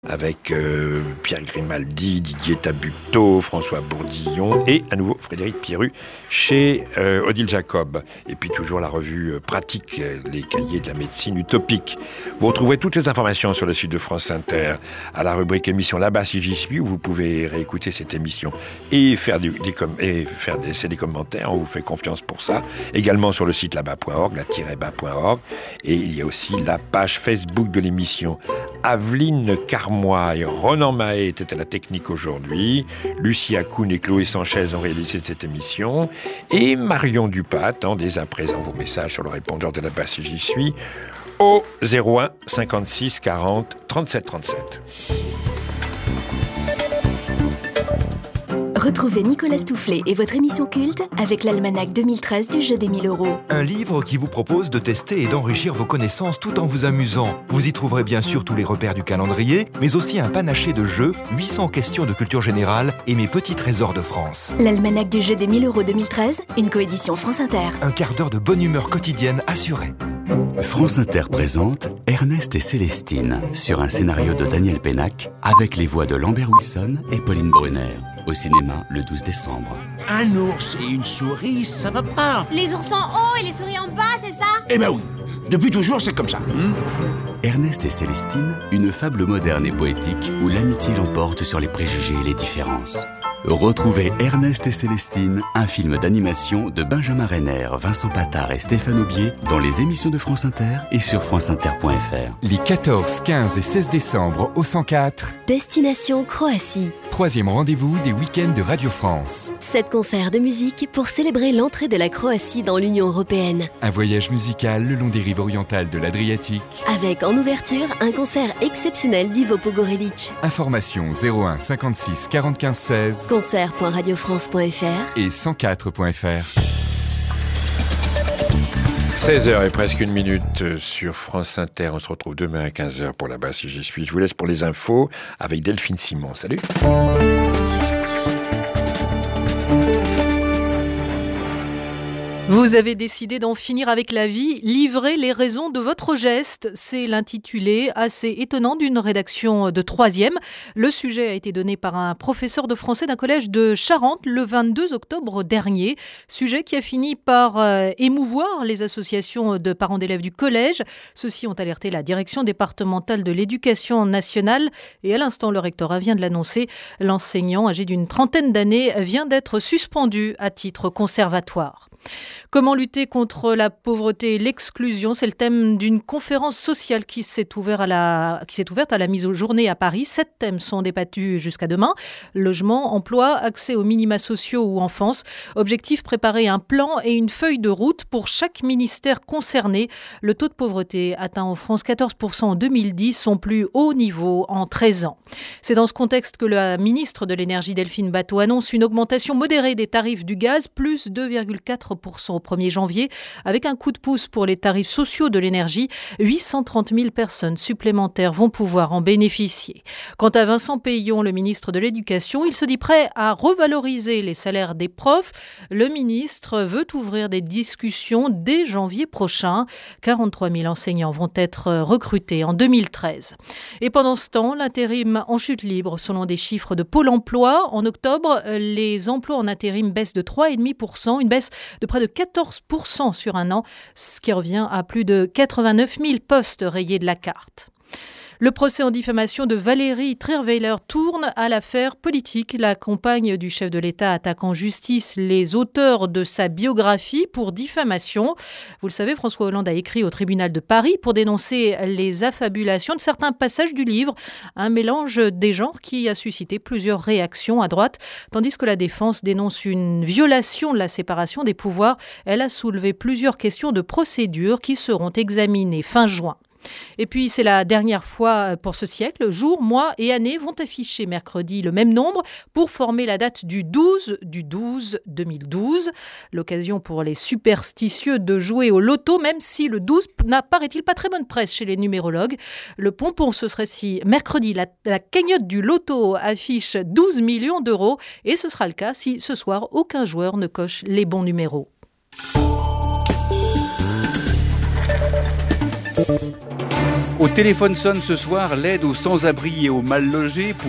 avec Pierre Grimaldi, Didier Tabuteau, François Bourdillon et à nouveau Frédéric Pierru chez Odile Jacob. Et puis toujours la revue pratique, les cahiers de la médecine utopique. Vous retrouverez toutes les informations sur le site de France Inter à la rubrique émission Là-bas si j'y suis, où vous pouvez réécouter cette émission et laisser des commentaires. On vous fait confiance pour ça. Également sur le site là-bas.org, la-bas.org. Et il y a aussi la page Facebook de l'émission. Aveline Carmois et Ronan Mahé étaient à la technique aujourd'hui. Lucie Akoun et Chloé Sanchez ont réalisé cette émission. Et Marion Dupas attend dès à présent vos messages sur le répondeur de Là-bas si j'y suis au 01 56 40 37 37. Retrouvez Nicolas Stoufflet et votre émission culte avec l'almanach 2013 du jeu des 1000 €. Un livre qui vous propose de tester et d'enrichir vos connaissances tout en vous amusant. Vous y trouverez bien sûr tous les repères du calendrier, mais aussi un panaché de jeux, 800 questions de culture générale et mes petits trésors de France. L'almanach du jeu des 1000 € 2013, une coédition France Inter. Un quart d'heure de bonne humeur quotidienne assurée. France Inter présente Ernest et Célestine sur un scénario de Daniel Pénac avec les voix de Lambert Wilson et Pauline Brunner. Au cinéma le 12 décembre. Un ours et une souris, ça va pas. Les ours en haut et les souris en bas, c'est ça ? Eh ben oui, depuis toujours c'est comme ça. Ernest et Célestine, une fable moderne et poétique où l'amitié l'emporte sur les préjugés et les différences. Retrouvez Ernest et Célestine, un film d'animation de Benjamin Renner, Vincent Patard et Stéphane Aubier dans les émissions de France Inter et sur franceinter.fr. Les 14, 15 et 16 décembre au 104. Destination Croatie. 3e rendez-vous des week-ends de Radio France. 7 concerts de musique pour célébrer l'entrée de la Croatie dans l'Union européenne. Un voyage musical le long des rives orientales de l'Adriatique. Avec en ouverture un concert exceptionnel d'Ivo Pogorelic. Information 01 56 45 16. concert.radiofrance.fr et 104.fr. 16h et presque une minute sur France Inter. On se retrouve demain à 15h pour Là-bas si j'y suis. Je vous laisse pour les infos avec Delphine Simon. Salut. Vous avez décidé d'en finir avec la vie, livrez les raisons de votre geste. C'est l'intitulé assez étonnant d'une rédaction de 3e. Le sujet a été donné par un professeur de français d'un collège de Charente le 22 octobre dernier. Sujet qui a fini par émouvoir les associations de parents d'élèves du collège. Ceux-ci ont alerté la direction départementale de l'éducation nationale. Et à l'instant, le rectorat vient de l'annoncer. L'enseignant, âgé d'une trentaine d'années, vient d'être suspendu à titre conservatoire. Comment lutter contre la pauvreté et l'exclusion ? C'est le thème d'une conférence sociale qui s'est ouverte à la mise au journée à Paris. 7 thèmes sont débattus jusqu'à demain. Logement, emploi, accès aux minima sociaux ou enfance. Objectif, préparer un plan et une feuille de route pour chaque ministère concerné. Le taux de pauvreté atteint en France 14% en 2010, son plus haut niveau en 13 ans. C'est dans ce contexte que la ministre de l'Énergie Delphine Batho annonce une augmentation modérée des tarifs du gaz, plus 2,4% au 1er janvier, avec un coup de pouce pour les tarifs sociaux de l'énergie. 830 000 personnes supplémentaires vont pouvoir en bénéficier. Quant à Vincent Peillon, le ministre de l'Éducation, il se dit prêt à revaloriser les salaires des profs. Le ministre veut ouvrir des discussions dès janvier prochain. 43 000 enseignants vont être recrutés en 2013. Et pendant ce temps, l'intérim en chute libre, selon des chiffres de Pôle emploi. En octobre, les emplois en intérim baissent de 3,5%, une baisse de près de 14% sur un an, ce qui revient à plus de 89 000 postes rayés de la carte. Le procès en diffamation de Valérie Trierweiler tourne à l'affaire politique. La compagne du chef de l'État attaque en justice les auteurs de sa biographie pour diffamation. Vous le savez, François Hollande a écrit au tribunal de Paris pour dénoncer les affabulations de certains passages du livre. Un mélange des genres qui a suscité plusieurs réactions à droite, tandis que la défense dénonce une violation de la séparation des pouvoirs. Elle a soulevé plusieurs questions de procédure qui seront examinées fin juin. Et puis, c'est la dernière fois pour ce siècle. Jours, mois et années vont afficher mercredi le même nombre pour former la date du 12/12/2012. L'occasion pour les superstitieux de jouer au loto, même si le 12 n'apparaît-il pas très bonne presse chez les numérologues. Le pompon, ce serait si mercredi, la cagnotte du loto affiche 12 millions d'euros. Et ce sera le cas si ce soir, aucun joueur ne coche les bons numéros. Au téléphone sonne ce soir l'aide aux sans-abri et aux mal logés pour